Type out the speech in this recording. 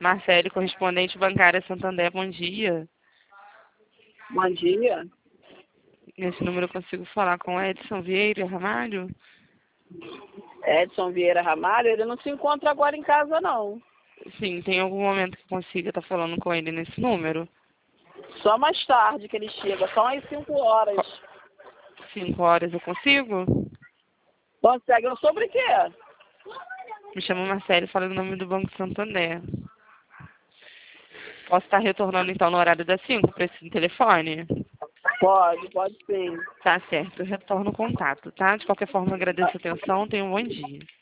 Marcele, correspondente bancária Santander, bom dia. Bom dia. Nesse número eu consigo falar com Edson Vieira Ramalho? Edson Vieira Ramalho, ele não se encontra agora em casa, não. Sim, tem algum momento que consiga estar falando com ele nesse número? Só mais tarde que ele chega, só às 5 horas. 5 horas eu consigo? Consegue? Sobre o quê? Me chamo Marcele, falo no nome do Banco Santander. Posso estar retornando então no horário das 5 para esse telefone? Pode sim. Tá certo, eu retorno o contato, tá? De qualquer forma, agradeço a atenção, tenha um bom dia.